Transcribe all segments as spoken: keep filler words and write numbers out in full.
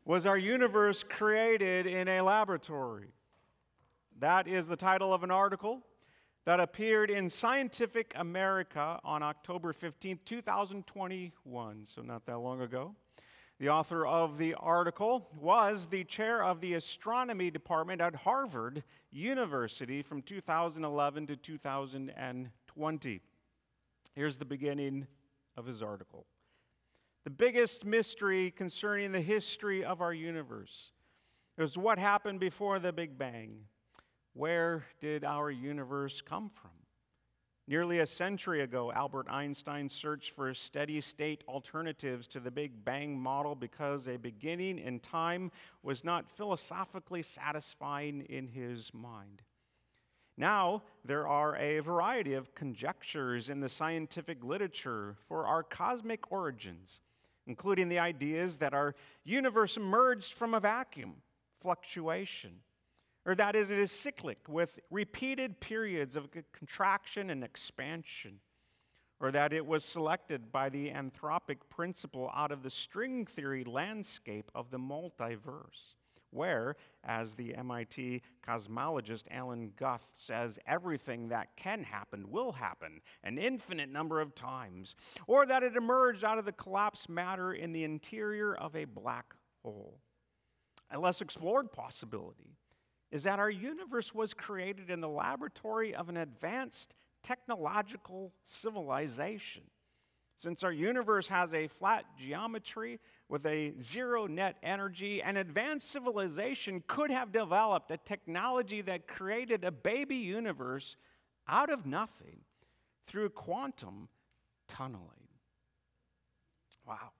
Was our universe created in a laboratory? That is the title of an article that appeared in Scientific America on October fifteenth, two thousand twenty-one, so not that long ago. The author of the article was the chair of the astronomy department at Harvard University from two thousand eleven to two thousand twenty. Here's the beginning of his article. The biggest mystery concerning the history of our universe is what happened before the Big Bang. Where did our universe come from? Nearly a century ago, Albert Einstein searched for steady-state alternatives to the Big Bang model because a beginning in time was not philosophically satisfying in his mind. Now, there are a variety of conjectures in the scientific literature for our cosmic origins, including the ideas that our universe emerged from a vacuum, fluctuation, or that is it is cyclic with repeated periods of contraction and expansion, or that it was selected by the anthropic principle out of the string theory landscape of the multiverse, where, as the M I T cosmologist Alan Guth says, everything that can happen will happen an infinite number of times, or that it emerged out of the collapsed matter in the interior of a black hole. A less explored possibility is that our universe was created in the laboratory of an advanced technological civilization. Since our universe has a flat geometry with a zero net energy, an advanced civilization could have developed a technology that created a baby universe out of nothing through quantum tunneling. Wow.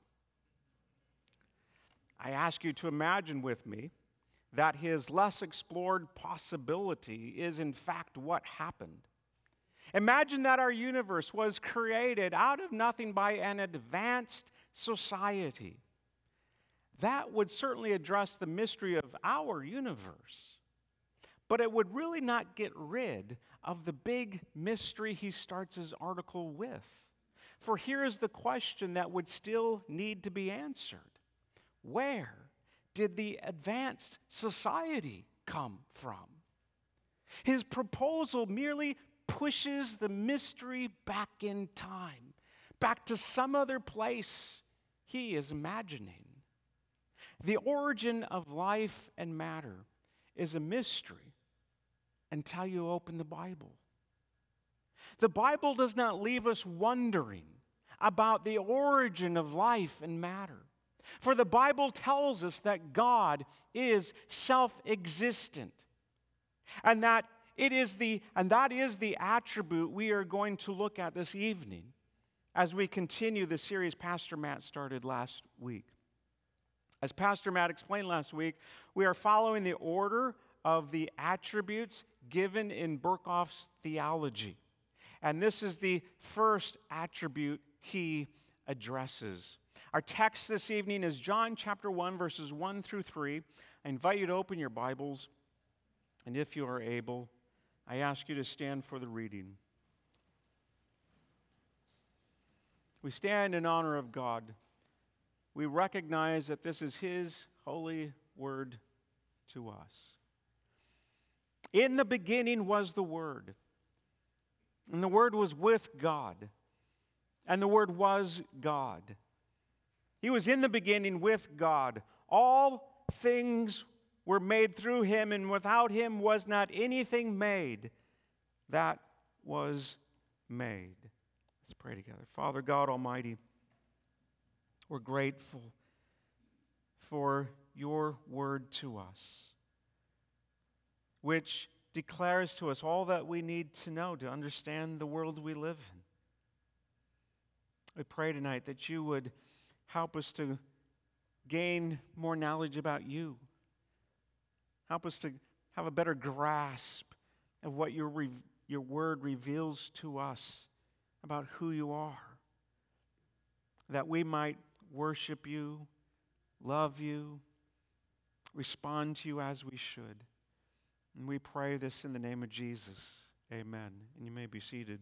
I ask you to imagine with me that his less explored possibility is in fact what happened. Imagine that our universe was created out of nothing by an advanced society. That would certainly address the mystery of our universe, but it would really not get rid of the big mystery he starts his article with. For here is the question that would still need to be answered. Where did the advanced society come from? His proposal merely pushes the mystery back in time, back to some other place he is imagining. The origin of life and matter is a mystery until you open the Bible. The Bible does not leave us wondering about the origin of life and matter. For the Bible tells us that God is self-existent, and that it is the and that is the attribute we are going to look at this evening as we continue the series Pastor Matt started last week. As Pastor Matt explained last week, we are following the order of the attributes given in Berkhof's theology. And this is the first attribute he addresses. Our text this evening is John chapter one, verses one through three. I invite you to open your Bibles, and if you are able, I ask you to stand for the reading. We stand in honor of God. We recognize that this is His holy word to us. In the beginning was the Word, and the Word was with God, and the Word was God. He was in the beginning with God. All things were made through Him, and without Him was not anything made that was made. Let's pray together. Father God Almighty, we're grateful for your word to us, which declares to us all that we need to know to understand the world we live in. I pray tonight that you would help us to gain more knowledge about you. Help us to have a better grasp of what your, re- your word reveals to us about who you are, that we might worship you, love you, respond to you as we should. And we pray this in the name of Jesus. Amen. And you may be seated.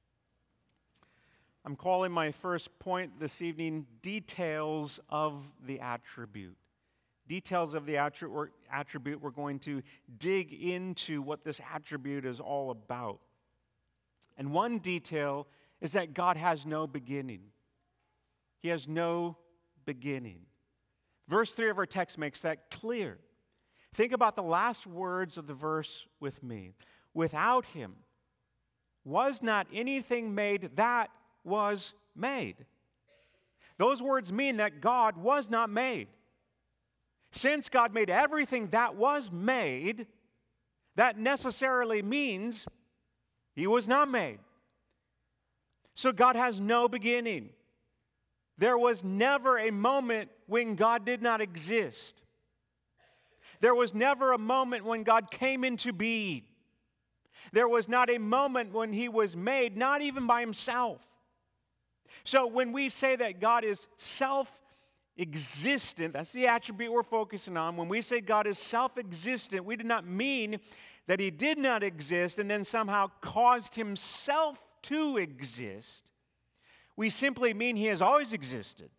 I'm calling my first point this evening, details of the attribute. details of the attribute, we're going to dig into what this attribute is all about. And one detail is that God has no beginning. He has no beginning. Verse three of our text makes that clear. Think about the last words of the verse with me. Without him was not anything made that was made. Those words mean that God was not made. Since God made everything that was made, that necessarily means he was not made. So God has no beginning. There was never a moment when God did not exist. There was never a moment when God came into being. There was not a moment when he was made, not even by himself. So when we say that God is self-existent, that's the attribute we're focusing on. When we say God is self-existent, we do not mean that he did not exist and then somehow caused himself to exist. We simply mean he has always existed.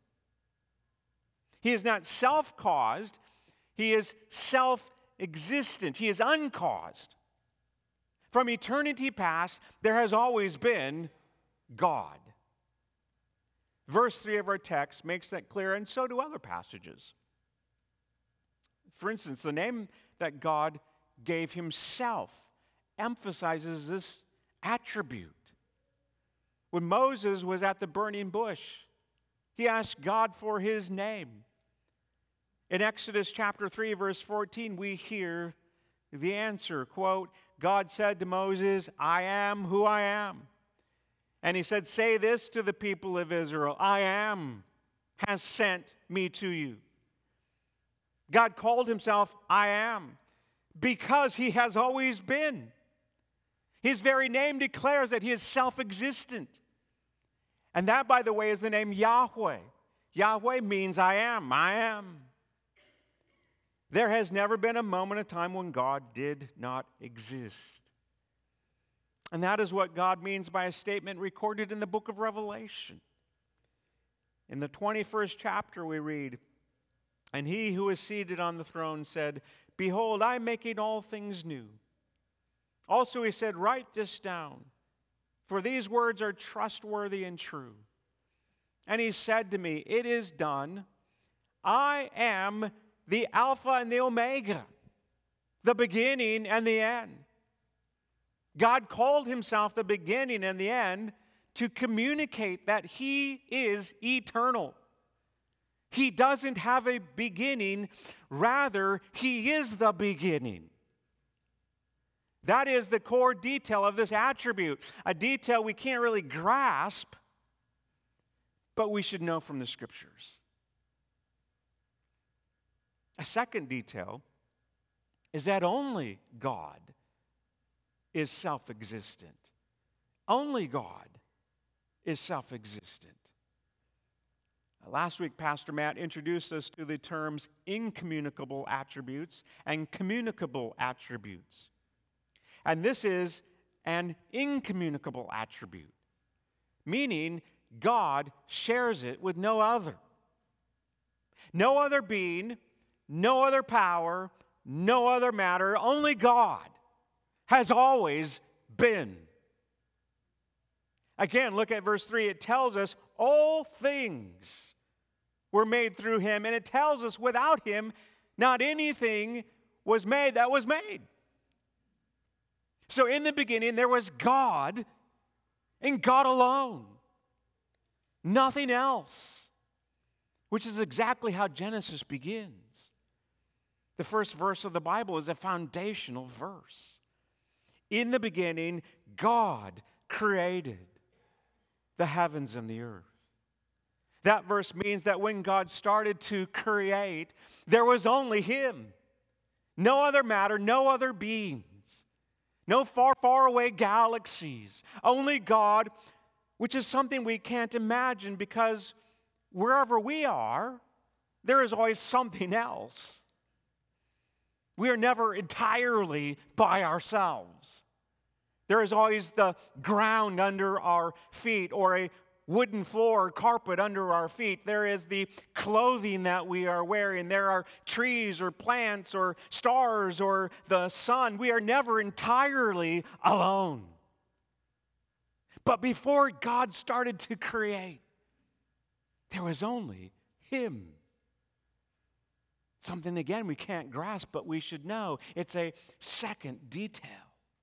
He is not self-caused. He is self-existent. He is uncaused. From eternity past, there has always been God. Verse three of our text makes that clear, and so do other passages. For instance, the name that God gave himself emphasizes this attribute. When Moses was at the burning bush, he asked God for his name. In Exodus chapter three, verse fourteen, we hear the answer, quote, God said to Moses, I am who I am. And he said, say this to the people of Israel, I am has sent me to you. God called himself I am because he has always been. His very name declares that he is self-existent. And that, by the way, is the name Yahweh. Yahweh means I am, I am. There has never been a moment of time when God did not exist. And that is what God means by a statement recorded in the book of Revelation. In the twenty-first chapter we read, and he who is seated on the throne said, behold, I am making all things new. Also he said, write this down, for these words are trustworthy and true. And he said to me, it is done. I am the Alpha and the Omega, the beginning and the end. God called himself the beginning and the end to communicate that he is eternal. He doesn't have a beginning, rather, he is the beginning. That is the core detail of this attribute, a detail we can't really grasp, but we should know from the Scriptures. A second detail is that only God is self-existent. Only God is self-existent. Last week, Pastor Matt introduced us to the terms incommunicable attributes and communicable attributes. And this is an incommunicable attribute, meaning God shares it with no other. No other being, no other power, no other matter, only God has always been. Again, look at verse three. It tells us all things were made through him, and it tells us without him, not anything was made that was made. So in the beginning, there was God and God alone. Nothing else. Which is exactly how Genesis begins. The first verse of the Bible is a foundational verse. In the beginning, God created the heavens and the earth. That verse means that when God started to create, there was only him. No other matter, no other beings. No far, far away galaxies. Only God, which is something we can't imagine because wherever we are, there is always something else. We are never entirely by ourselves. There is always the ground under our feet or a wooden floor or carpet under our feet. There is the clothing that we are wearing. There are trees or plants or stars or the sun. We are never entirely alone. But before God started to create, there was only Him. Something, again, we can't grasp, but we should know. It's a second detail.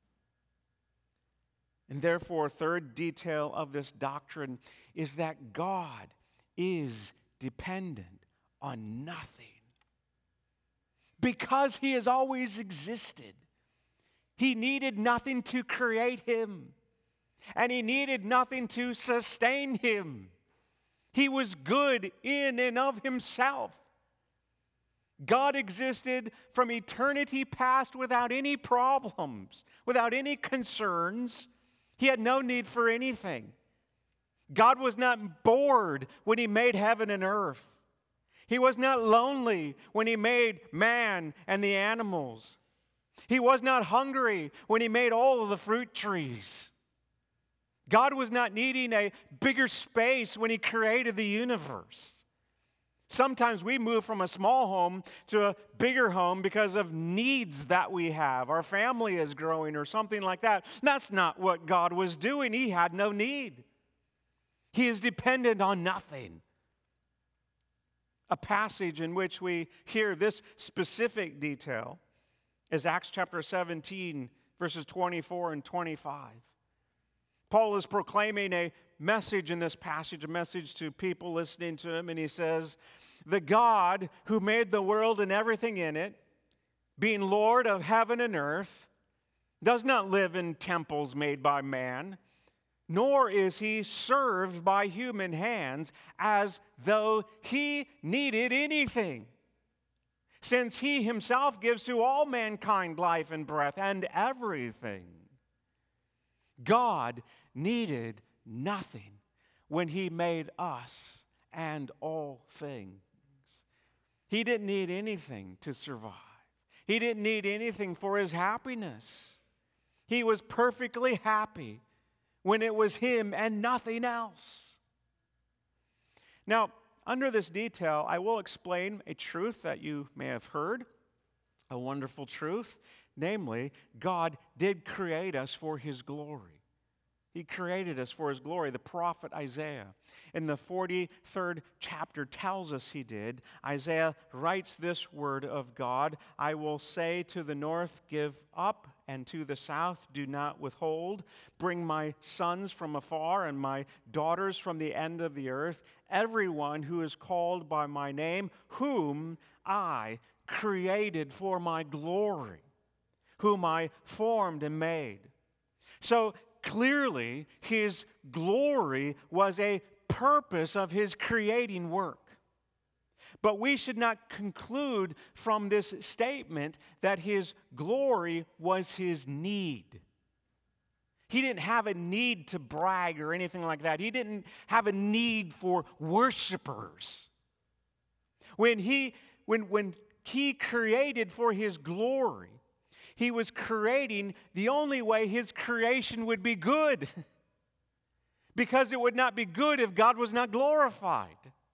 And therefore, a third detail of this doctrine is that God is dependent on nothing. Because He has always existed, He needed nothing to create Him. And He needed nothing to sustain Him. He was good in and of Himself. God existed from eternity past without any problems, without any concerns. He had no need for anything. God was not bored when He made heaven and earth. He was not lonely when He made man and the animals. He was not hungry when He made all of the fruit trees. God was not needing a bigger space when He created the universe. Sometimes we move from a small home to a bigger home because of needs that we have. Our family is growing or something like that. That's not what God was doing. He had no need. He is dependent on nothing. A passage in which we hear this specific detail is Acts chapter seventeen, verses twenty-four and twenty-five. Paul is proclaiming a message in this passage, a message to people listening to him, and he says, "The God who made the world and everything in it, being Lord of heaven and earth, does not live in temples made by man, nor is He served by human hands as though He needed anything, since He Himself gives to all mankind life and breath and everything." God needed nothing when He made us and all things. He didn't need anything to survive. He didn't need anything for His happiness. He was perfectly happy when it was Him and nothing else. Now, under this detail, I will explain a truth that you may have heard, a wonderful truth. Namely, God did create us for His glory. He created us for His glory. The prophet Isaiah, in the forty-third chapter, tells us He did. Isaiah writes this word of God: "I will say to the north, give up, and to the south, do not withhold. Bring my sons from afar and my daughters from the end of the earth, everyone who is called by my name, whom I created for my glory, whom I formed and made." So clearly, His glory was a purpose of His creating work. But we should not conclude from this statement that His glory was His need. He didn't have a need to brag or anything like that. He didn't have a need for worshipers. When He, when, when He created for His glory, He was creating the only way His creation would be good. Because it would not be good if God was not glorified.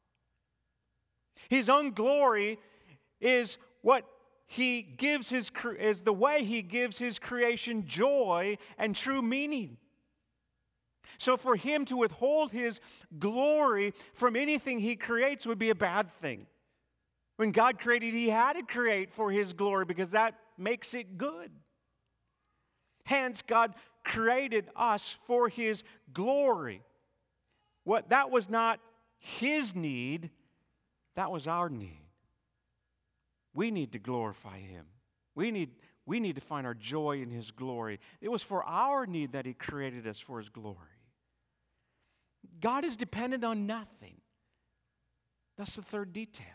His own glory is what He gives His is the way He gives His creation joy and true meaning. So for Him to withhold His glory from anything He creates would be a bad thing. When God created, He had to create for His glory because that makes it good. Hence, God created us for His glory. What that was not His need, that was our need. We need to glorify Him. We need, we need to find our joy in His glory. It was for our need that He created us for His glory. God is dependent on nothing. That's the third detail.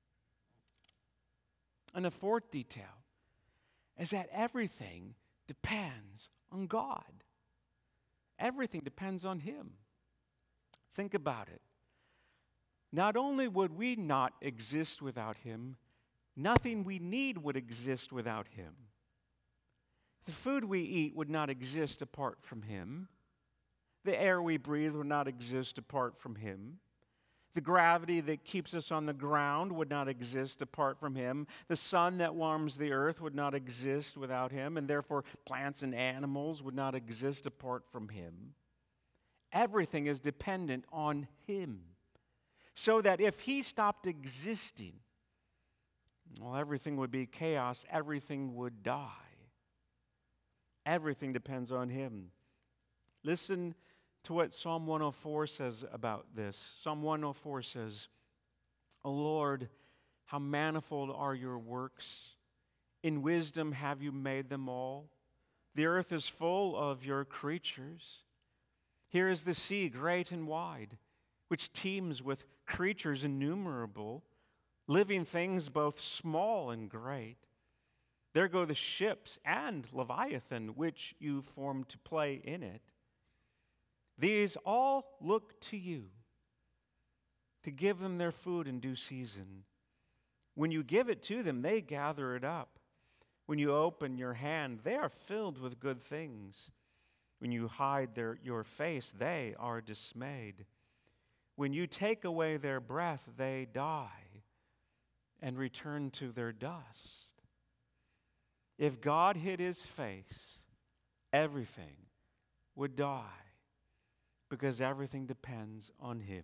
And the fourth detail is that everything depends on God. Everything depends on Him. Think about it. Not only would we not exist without Him, nothing we need would exist without Him. The food we eat would not exist apart from Him. The air we breathe would not exist apart from Him. The gravity that keeps us on the ground would not exist apart from Him. The sun that warms the earth would not exist without Him, and therefore plants and animals would not exist apart from Him. Everything is dependent on Him. So that if He stopped existing, well, everything would be chaos, everything would die. Everything depends on Him. Listen to what Psalm one oh four says about this. Psalm one oh four says, "O Lord, how manifold are your works. In wisdom have you made them all. The earth is full of your creatures. Here is the sea, great and wide, which teems with creatures innumerable, living things both small and great. There go the ships and Leviathan, which you formed to play in it. These all look to you to give them their food in due season. When you give it to them, they gather it up. When you open your hand, they are filled with good things. When you hide their, your face, they are dismayed. When you take away their breath, they die and return to their dust." If God hid His face, everything would die, because everything depends on Him.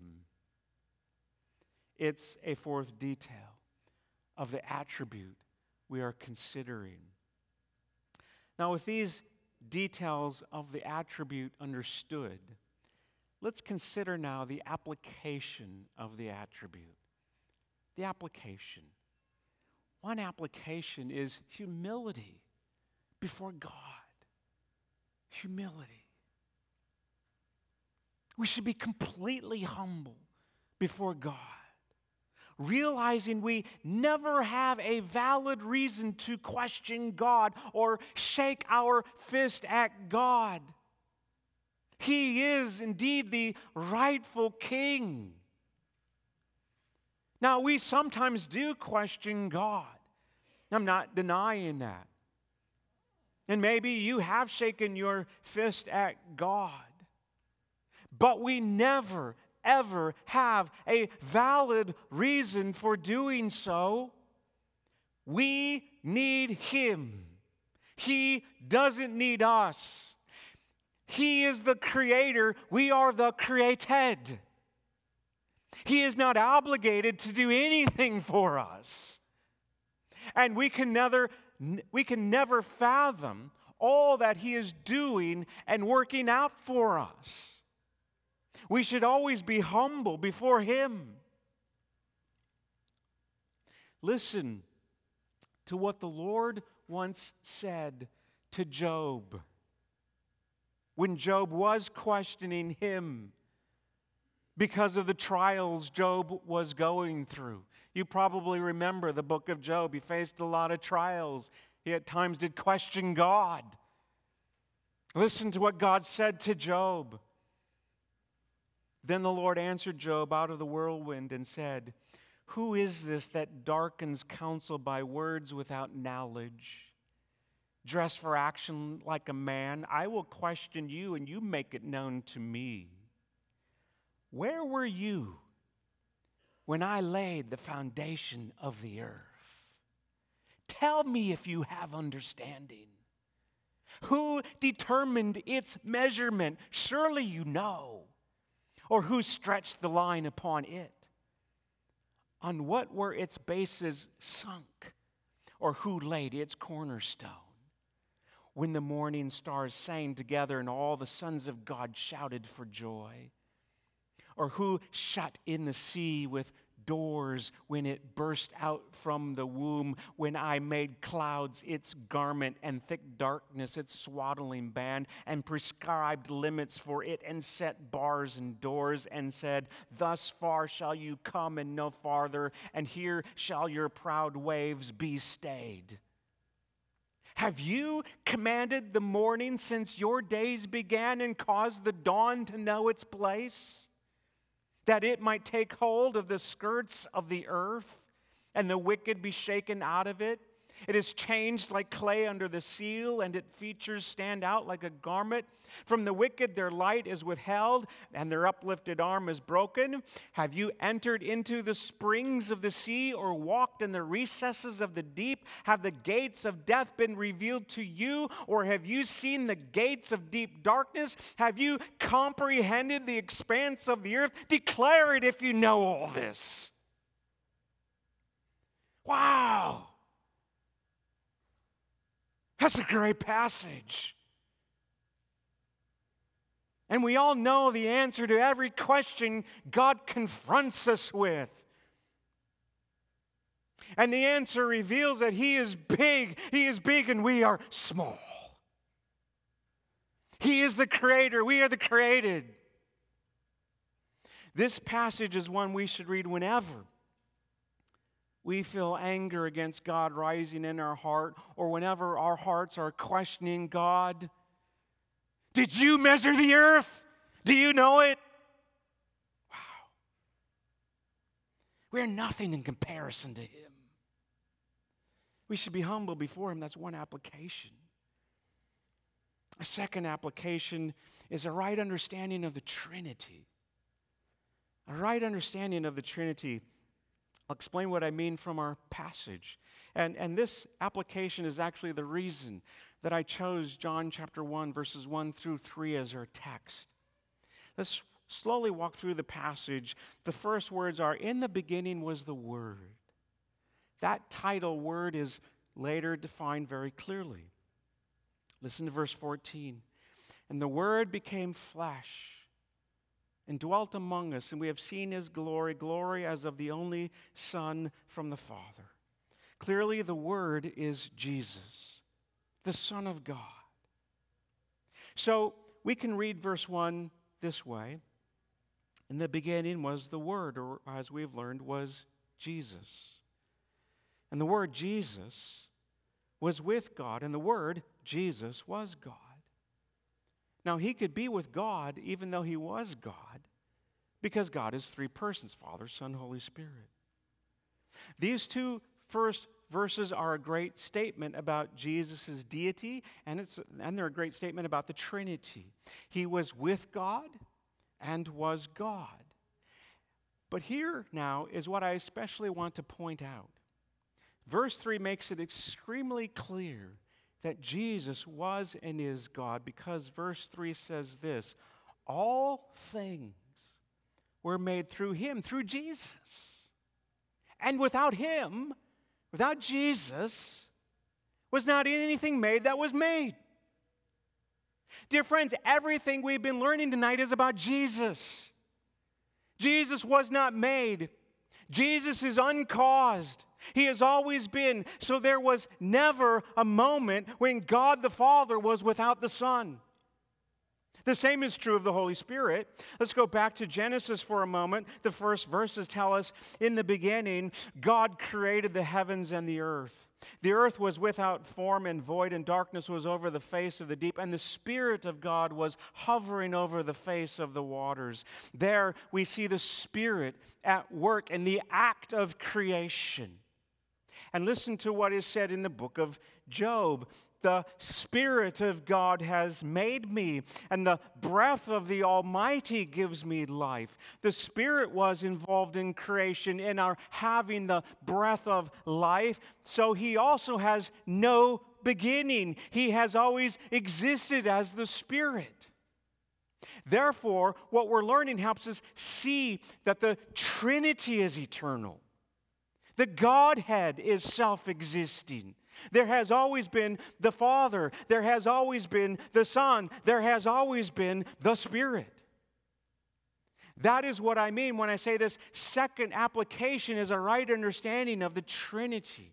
It's a fourth detail of the attribute we are considering. Now, with these details of the attribute understood, let's consider now the application of the attribute. The application. One application is humility before God. Humility. We should be completely humble before God, realizing we never have a valid reason to question God or shake our fist at God. He is indeed the rightful King. Now, we sometimes do question God. I'm not denying that. And maybe you have shaken your fist at God. But we never, ever have a valid reason for doing so. We need Him. He doesn't need us. He is the creator. We are the created. He is not obligated to do anything for us. And we can never, we can never fathom all that He is doing and working out for us. We should always be humble before Him. Listen to what the Lord once said to Job when Job was questioning Him because of the trials Job was going through. You probably remember the book of Job. He faced a lot of trials. He at times did question God. Listen to what God said to Job. Then the Lord answered Job out of the whirlwind and said, "Who is this that darkens counsel by words without knowledge? Dressed for action like a man, I will question you, and you make it known to me. Where were you when I laid the foundation of the earth? Tell me if you have understanding. Who determined its measurement? Surely you know. Or who stretched the line upon it? On what were its bases sunk? Or who laid its cornerstone? When the morning stars sang together and all the sons of God shouted for joy? Or who shut in the sea with doors when it burst out from the womb, when I made clouds its garment and thick darkness its swaddling band, and prescribed limits for it and set bars and doors, and said, thus far shall you come and no farther, and here shall your proud waves be stayed. Have you commanded the morning since your days began and caused the dawn to know its place? That it might take hold of the skirts of the earth and the wicked be shaken out of it? It is changed like clay under the seal, and its features stand out like a garment. From the wicked their light is withheld, and their uplifted arm is broken. Have you entered into the springs of the sea, or walked in the recesses of the deep? Have the gates of death been revealed to you, or have you seen the gates of deep darkness? Have you comprehended the expanse of the earth? Declare it if you know all this. Wow! That's a great passage. And we all know the answer to every question God confronts us with. And the answer reveals that He is big. He is big and we are small. He is the creator. We are the created. This passage is one we should read whenever we feel anger against God rising in our heart, or whenever our hearts are questioning God. Did you measure the earth? Do you know it? Wow. We are nothing in comparison to Him. We should be humble before Him. That's one application. A second application is a right understanding of the Trinity. A right understanding of the Trinity. I'll explain what I mean from our passage. And, and this application is actually the reason that I chose John chapter one, verses one through three as our text. Let's slowly walk through the passage. The first words are, "In the beginning was the Word." That title, Word, is later defined very clearly. Listen to verse fourteen. "And the Word became flesh and dwelt among us, and we have seen His glory, glory as of the only Son from the Father." Clearly, the Word is Jesus, the Son of God. So we can read verse one this way. In the beginning was the Word, or as we've learned, was Jesus. And the Word Jesus was with God, and the Word Jesus was God. Now, He could be with God even though He was God, because God is three persons, Father, Son, Holy Spirit. These two first verses are a great statement about Jesus' deity, and, it's, and they're a great statement about the Trinity. He was with God and was God. But here now is what I especially want to point out. Verse three makes it extremely clear that Jesus was and is God, because verse three says this: all things were made through Him, through Jesus. And without Him, without Jesus, was not anything made that was made. Dear friends, everything we've been learning tonight is about Jesus. Jesus was not made. Jesus is uncaused. He has always been. So there was never a moment when God the Father was without the Son. The same is true of the Holy Spirit. Let's go back to Genesis for a moment. The first verses tell us, in the beginning, God created the heavens and the earth. The earth was without form and void, and darkness was over the face of the deep, and the Spirit of God was hovering over the face of the waters. There we see the Spirit at work in the act of creation. And listen to what is said in the book of Job. The Spirit of God has made me, and the breath of the Almighty gives me life. The Spirit was involved in creation, in our having the breath of life, so He also has no beginning. He has always existed as the Spirit. Therefore, what we're learning helps us see that the Trinity is eternal. The Godhead is self-existing. There has always been the Father. There has always been the Son. There has always been the Spirit. That is what I mean when I say this second application is a right understanding of the Trinity.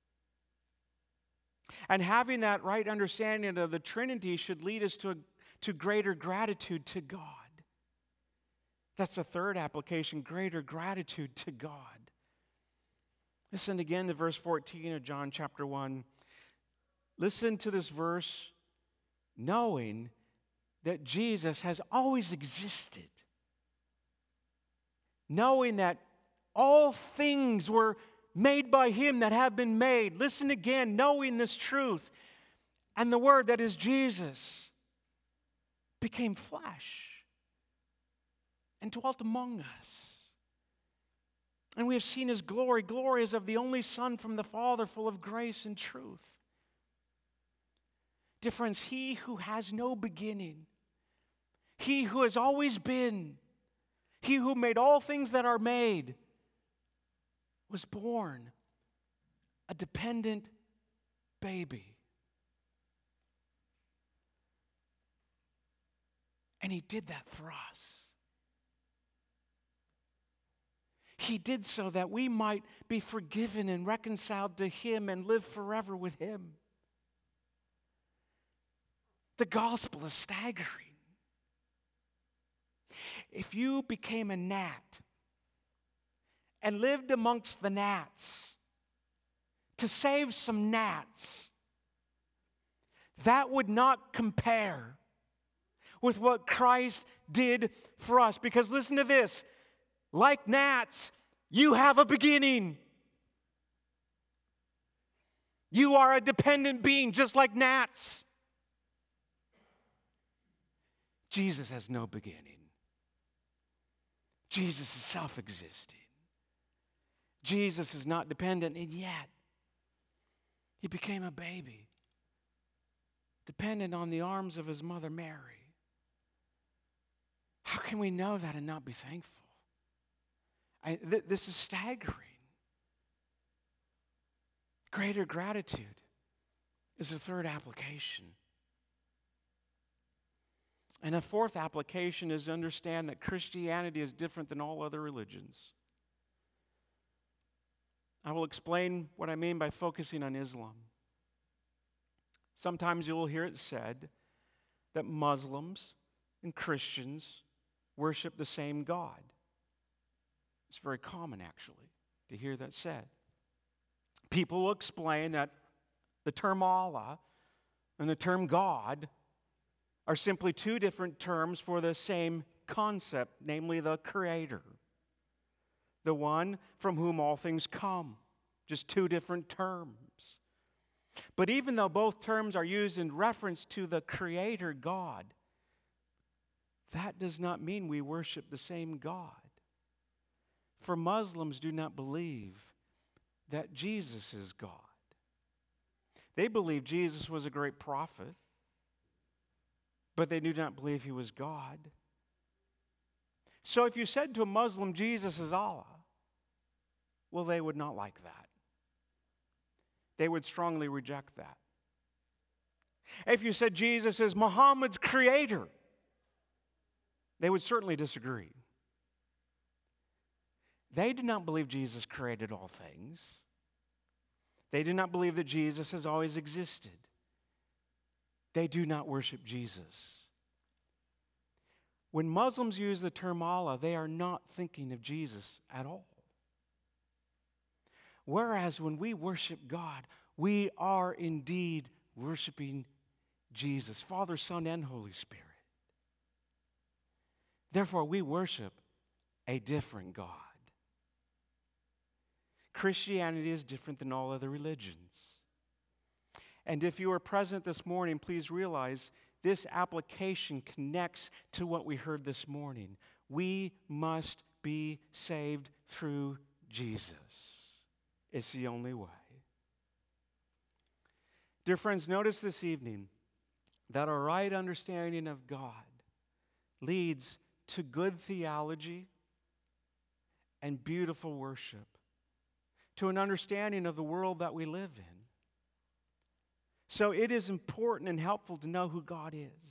And having that right understanding of the Trinity should lead us to, to greater gratitude to God. That's the third application, greater gratitude to God. Listen again to verse fourteen of John chapter one. Listen to this verse knowing that Jesus has always existed. Knowing that all things were made by him that have been made. Listen again, knowing this truth. And the Word, that is Jesus, became flesh and dwelt among us. And we have seen his glory. Glory is of the only Son from the Father, full of grace and truth. Dear friends, he who has no beginning, he who has always been, he who made all things that are made, was born a dependent baby. And he did that for us. He did so that we might be forgiven and reconciled to him and live forever with him. The gospel is staggering. If you became a gnat and lived amongst the gnats to save some gnats, that would not compare with what Christ did for us. Because listen to this, like gnats, you have a beginning. You are a dependent being just like gnats. Jesus has no beginning. Jesus is self-existing. Jesus is not dependent, and yet he became a baby, dependent on the arms of his mother Mary. How can we know that and not be thankful? I, th- this is staggering. Greater gratitude is a third application. And a fourth application is to understand that Christianity is different than all other religions. I will explain what I mean by focusing on Islam. Sometimes you will hear it said that Muslims and Christians worship the same God. It's very common, actually, to hear that said. People will explain that the term Allah and the term God are simply two different terms for the same concept, namely the Creator, the one from whom all things come. Just two different terms. But even though both terms are used in reference to the Creator God, that does not mean we worship the same God. For Muslims do not believe that Jesus is God. They believe Jesus was a great prophet, but they do not believe he was God. So if you said to a Muslim, Jesus is Allah, well, they would not like that. They would strongly reject that. If you said Jesus is Muhammad's creator, they would certainly disagree. They do not believe Jesus created all things. They do not believe that Jesus has always existed. They do not worship Jesus. When Muslims use the term Allah, they are not thinking of Jesus at all. Whereas when we worship God, we are indeed worshiping Jesus, Father, Son, and Holy Spirit. Therefore, we worship a different God. Christianity is different than all other religions. And if you are present this morning, please realize this application connects to what we heard this morning. We must be saved through Jesus. It's the only way. Dear friends, notice this evening that our right understanding of God leads to good theology and beautiful worship, to an understanding of the world that we live in. So it is important and helpful to know who God is.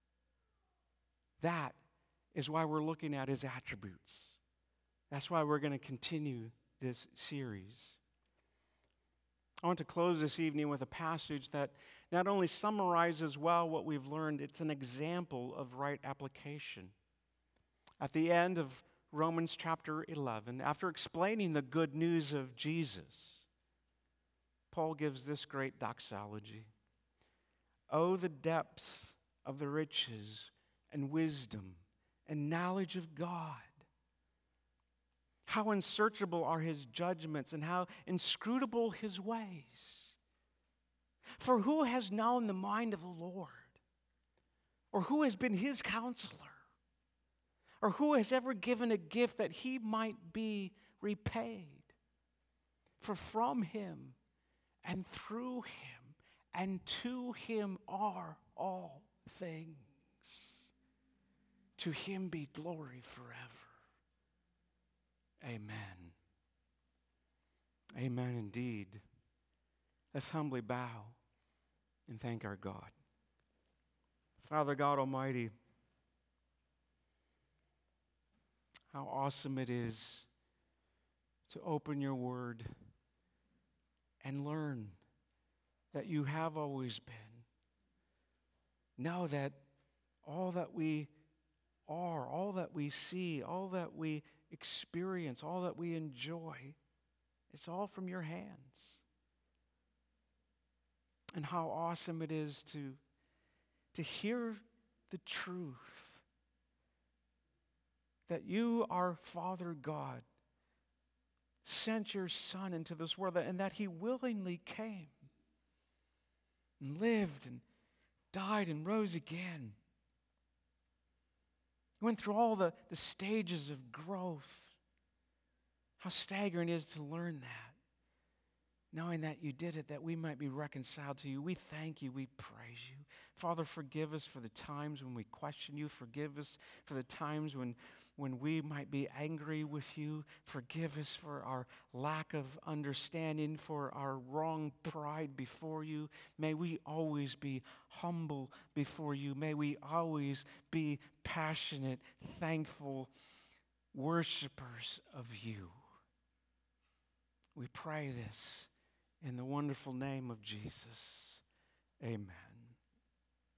That is why we're looking at his attributes. That's why we're going to continue this series. I want to close this evening with a passage that not only summarizes well what we've learned, it's an example of right application. At the end of Romans chapter eleven, after explaining the good news of Jesus, Paul gives this great doxology. Oh, the depth of the riches and wisdom and knowledge of God. How unsearchable are his judgments, and how inscrutable his ways. For who has known the mind of the Lord? Or who has been his counselor? Or who has ever given a gift that he might be repaid? For from him and through him and to him are all things. To him be glory forever. Amen. Amen indeed. Let's humbly bow and thank our God. Father God Almighty, how awesome it is to open your word and learn that you have always been. Know that all that we are, all that we see, all that we experience, all that we enjoy, it's all from your hands. And how awesome it is to, to hear the truth that you, our Father God, sent your Son into this world, and that he willingly came and lived and died and rose again. Went through all the, the stages of growth. How staggering it is to learn that. Knowing that you did it, that we might be reconciled to you. We thank you. We praise you. Father, forgive us for the times when we question you. Forgive us for the times when, when we might be angry with you. Forgive us for our lack of understanding, for our wrong pride before you. May we always be humble before you. May we always be passionate, thankful worshipers of you. We pray this in the wonderful name of Jesus. Amen.